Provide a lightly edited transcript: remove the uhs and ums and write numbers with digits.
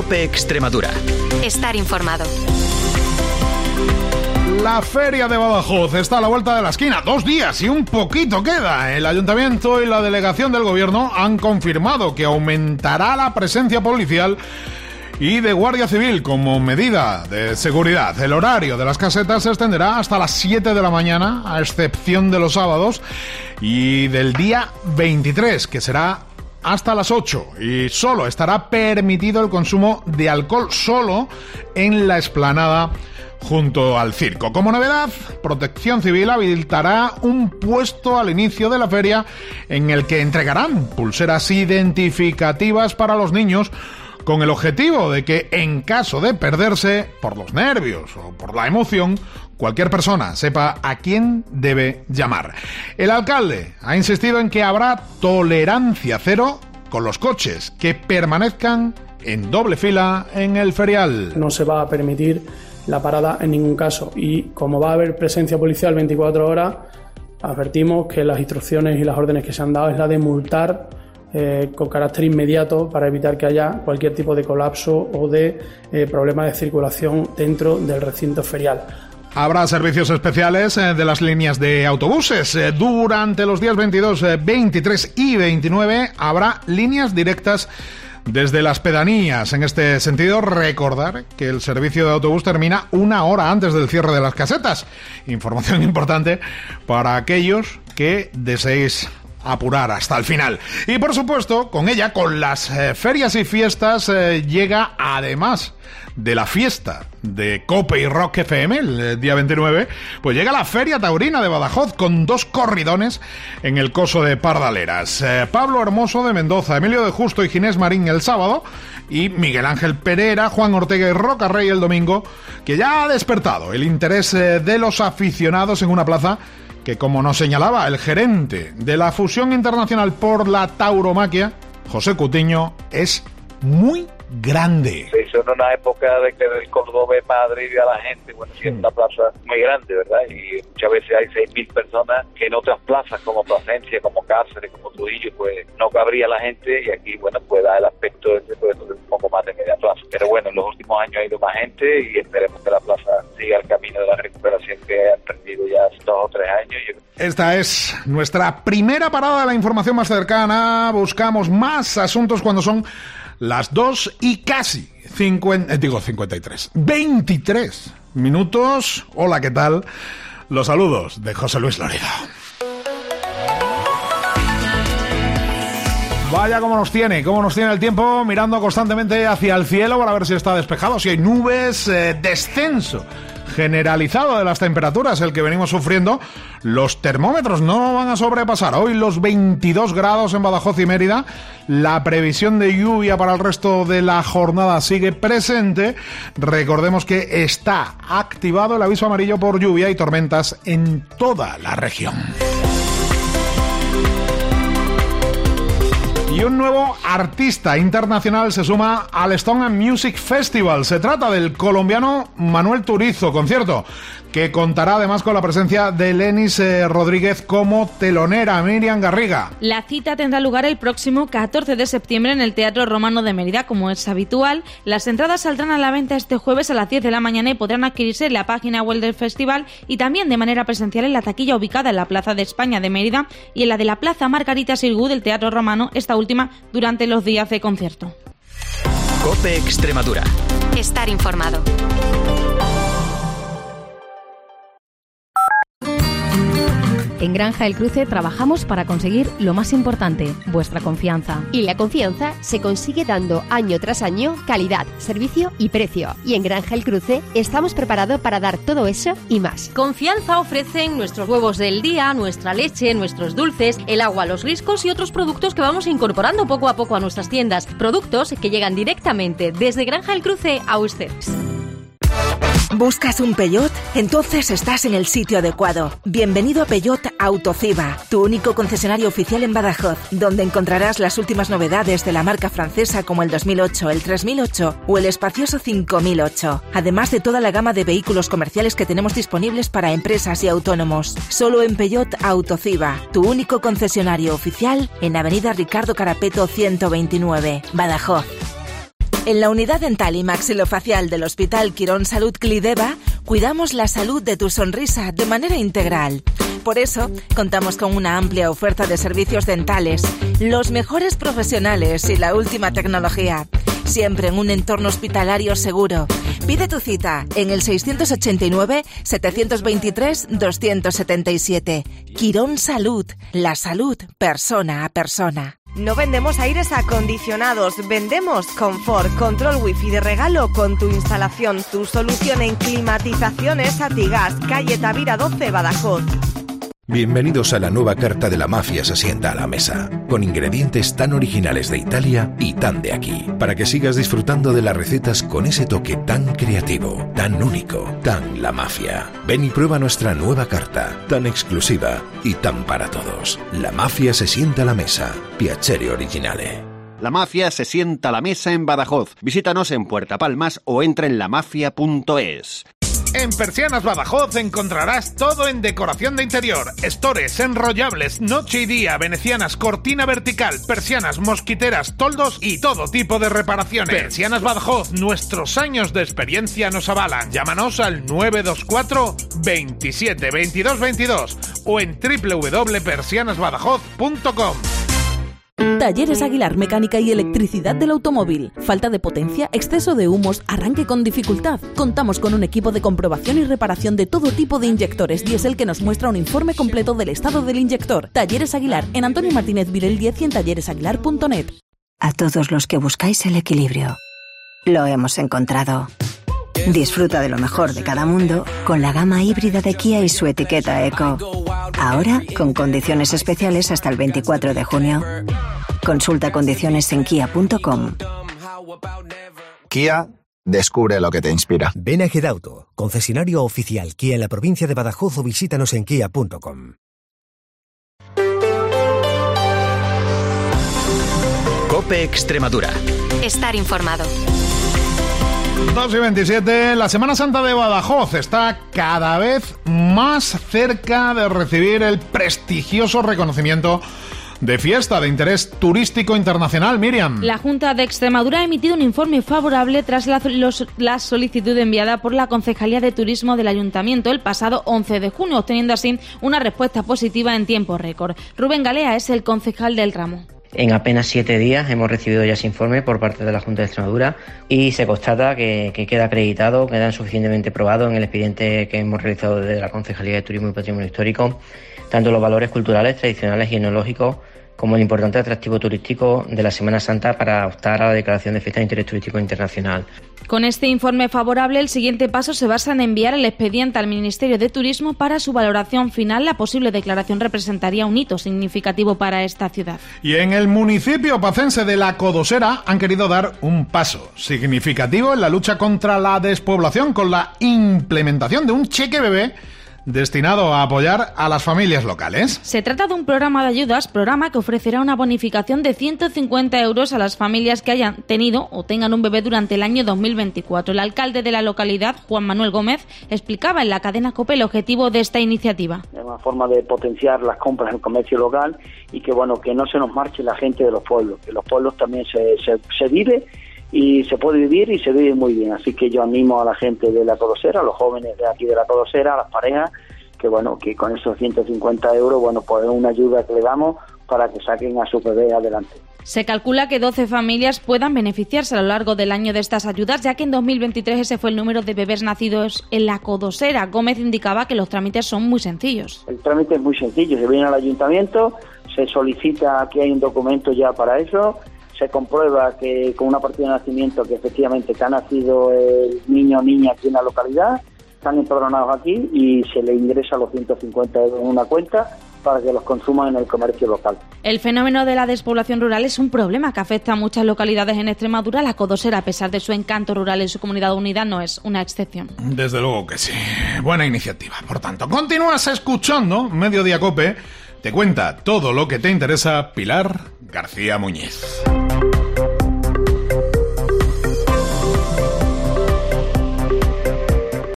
COPE Extremadura. Estar informado. La Feria de Badajoz está a la vuelta de la esquina. 2 días y un poquito queda. El Ayuntamiento y la Delegación del Gobierno han confirmado que aumentará la presencia policial y de Guardia Civil como medida de seguridad. El horario de las casetas se extenderá hasta las 7 de la mañana, a excepción de los sábados, y del día 23, que será hasta las 8, y solo estará permitido el consumo de alcohol solo en la explanada junto al circo. Como novedad, Protección Civil habilitará un puesto al inicio de la feria en el que entregarán pulseras identificativas para los niños, con el objetivo de que, en caso de perderse por los nervios o por la emoción, cualquier persona sepa a quién debe llamar. El alcalde ha insistido en que habrá tolerancia cero con los coches que permanezcan en doble fila en el ferial. No se va a permitir la parada en ningún caso, y como va a haber presencia policial 24 horas, advertimos que las instrucciones y las órdenes que se han dado es la de multar con carácter inmediato para evitar que haya cualquier tipo de colapso o de problema de circulación dentro del recinto ferial. Habrá servicios especiales de las líneas de autobuses. Durante los días 22, 23 y 29 habrá líneas directas desde las pedanías. En este sentido, recordar que el servicio de autobús termina 1 hora antes del cierre de las casetas. Información importante para aquellos que deseéis apurar hasta el final. Y por supuesto, con ella, con las ferias y fiestas, llega, además de la fiesta de COPE y Rock FM el día 29, pues llega la Feria Taurina de Badajoz con 2 corridones en el coso de Pardaleras. Pablo Hermoso de Mendoza, Emilio de Justo y Ginés Marín el sábado, y Miguel Ángel Pereira, Juan Ortega y Roca Rey el domingo, que ya ha despertado el interés de los aficionados en una plaza que, como nos señalaba el gerente de la Fusión Internacional por la Tauromaquia, José Cutiño, es muy grande. Se hizo en una época de que el Córdoba es Madrid y a la gente, bueno, sí, es una plaza muy grande, ¿verdad? Y muchas veces hay 6.000 personas que en otras plazas como Plasencia, como Cáceres, como Trujillo, pues no cabría la gente, y aquí, bueno, pues da el aspecto de un poco más de media plaza. Pero bueno, en los últimos años ha ido más gente y esperemos que la plaza siga el camino de la recuperación que ha emprendido ya 2 o 3 años. Esta es nuestra primera parada de la información más cercana. Buscamos más asuntos cuando son las 2 y casi 23 minutos. Hola, ¿qué tal? Los saludos de José Luis Loredo. Vaya cómo nos tiene el tiempo, mirando constantemente hacia el cielo para ver si está despejado, si hay nubes, descenso generalizado de las temperaturas, el que venimos sufriendo. Los termómetros no van a sobrepasar hoy los 22 grados en Badajoz y Mérida. La previsión de lluvia para el resto de la jornada sigue presente. Recordemos que está activado el aviso amarillo por lluvia y tormentas en toda la región. Y un nuevo artista internacional se suma al Stone and Music Festival. Se trata del colombiano Manuel Turizo, concierto que contará además con la presencia de Lenis Rodríguez como telonera. Miriam Garriga. La cita tendrá lugar el próximo 14 de septiembre en el Teatro Romano de Mérida, como es habitual. Las entradas saldrán a la venta este jueves a las 10 de la mañana y podrán adquirirse en la página web del festival y también de manera presencial en la taquilla ubicada en la Plaza de España de Mérida y en la de la Plaza Margarita Sirgu del Teatro Romano, esta última durante los días de concierto. COPE Extremadura. Estar informado. En Granja El Cruce trabajamos para conseguir lo más importante, vuestra confianza. Y la confianza se consigue dando año tras año calidad, servicio y precio. Y en Granja El Cruce estamos preparados para dar todo eso y más. Confianza ofrecen nuestros huevos del día, nuestra leche, nuestros dulces, el agua, los riscos y otros productos que vamos incorporando poco a poco a nuestras tiendas. Productos que llegan directamente desde Granja El Cruce a ustedes. ¿Buscas un Peugeot? Entonces estás en el sitio adecuado. Bienvenido a Peugeot Autociba, tu único concesionario oficial en Badajoz, donde encontrarás las últimas novedades de la marca francesa como el 2008, el 3008 o el espacioso 5008. Además de toda la gama de vehículos comerciales que tenemos disponibles para empresas y autónomos. Solo en Peugeot Autociba, tu único concesionario oficial en Avenida Ricardo Carapeto 129, Badajoz. En la unidad dental y maxilofacial del Hospital Quirón Salud Clideva, cuidamos la salud de tu sonrisa de manera integral. Por eso, contamos con una amplia oferta de servicios dentales, los mejores profesionales y la última tecnología. Siempre en un entorno hospitalario seguro. Pide tu cita en el 689-723-277. Quirón Salud, la salud persona a persona. No vendemos aires acondicionados, vendemos confort, control wifi de regalo con tu instalación. Tu solución en climatizaciones Atigas, calle Tavira 12, Badajoz. Bienvenidos a la nueva carta de La Mafia se sienta a la mesa, con ingredientes tan originales de Italia y tan de aquí, para que sigas disfrutando de las recetas con ese toque tan creativo, tan único, tan La Mafia. Ven y prueba nuestra nueva carta, tan exclusiva y tan para todos. La Mafia se sienta a la mesa, piacere originale. La Mafia se sienta a la mesa en Badajoz. Visítanos en Puerta Palmas o entra en lamafia.es. En Persianas Badajoz encontrarás todo en decoración de interior, estores, enrollables, noche y día, venecianas, cortina vertical, persianas, mosquiteras, toldos y todo tipo de reparaciones. Persianas Badajoz, nuestros años de experiencia nos avalan. Llámanos al 924 27 22 22 o en www.persianasbadajoz.com. Talleres Aguilar, mecánica y electricidad del automóvil. Falta de potencia, exceso de humos, arranque con dificultad. Contamos con un equipo de comprobación y reparación de todo tipo de inyectores diésel que nos muestra un informe completo del estado del inyector. Talleres Aguilar, en Antonio Martínez Virel 10 y en talleresaguilar.net. A todos los que buscáis el equilibrio, lo hemos encontrado. Disfruta de lo mejor de cada mundo con la gama híbrida de Kia y su etiqueta Eco. Ahora con condiciones especiales hasta el 24 de junio. Consulta condiciones en kia.com. Kia, descubre lo que te inspira. Ven a Gedauto, concesionario oficial Kia en la provincia de Badajoz, o visítanos en kia.com. COPE Extremadura. Estar informado. 2:27, la Semana Santa de Badajoz está cada vez más cerca de recibir el prestigioso reconocimiento de fiesta de interés turístico internacional. Miriam. La Junta de Extremadura ha emitido un informe favorable tras la solicitud enviada por la Concejalía de Turismo del Ayuntamiento el pasado 11 de junio, obteniendo así una respuesta positiva en tiempo récord. Rubén Galea es el concejal del ramo. En apenas 7 días hemos recibido ya ese informe por parte de la Junta de Extremadura y se constata que queda acreditado, queda suficientemente probado en el expediente que hemos realizado desde la Concejalía de Turismo y Patrimonio Histórico, tanto los valores culturales, tradicionales y etnológicos como el importante atractivo turístico de la Semana Santa para optar a la declaración de fiesta de interés turístico internacional. Con este informe favorable, el siguiente paso se basa en enviar el expediente al Ministerio de Turismo para su valoración final. La posible declaración representaría un hito significativo para esta ciudad. Y en el municipio pacense de La Codosera han querido dar un paso significativo en la lucha contra la despoblación con la implementación de un cheque bebé destinado a apoyar a las familias locales. Se trata de un programa de ayudas, programa que ofrecerá una bonificación de 150 euros a las familias que hayan tenido o tengan un bebé durante el año 2024. El alcalde de la localidad, Juan Manuel Gómez, explicaba en la cadena COPE el objetivo de esta iniciativa. Es una forma de potenciar las compras en el comercio local y que no se nos marche la gente de los pueblos, que los pueblos también se vive y se puede vivir y se vive muy bien. Así que yo animo a la gente de La Codosera, a los jóvenes de aquí de La Codosera, a las parejas, que con esos 150 euros, pues es una ayuda que le damos para que saquen a su bebé adelante. Se calcula que 12 familias puedan beneficiarse a lo largo del año de estas ayudas, ya que en 2023 ese fue el número de bebés nacidos en La Codosera. Gómez indicaba que los trámites son muy sencillos. El trámite es muy sencillo, se viene al ayuntamiento, se solicita que hay un documento ya para eso, se comprueba que con una partida de nacimiento que efectivamente que ha nacido el niño o niña aquí en la localidad, están empadronados aquí y se le ingresa los 150 euros en una cuenta para que los consuman en el comercio local. El fenómeno de la despoblación rural es un problema que afecta a muchas localidades en Extremadura. La Codosera, a pesar de su encanto rural en su comunidad unida, no es una excepción. Desde luego que sí. Buena iniciativa. Por tanto, continúas escuchando Mediodía COPE. Te cuenta todo lo que te interesa Pilar García Muñiz.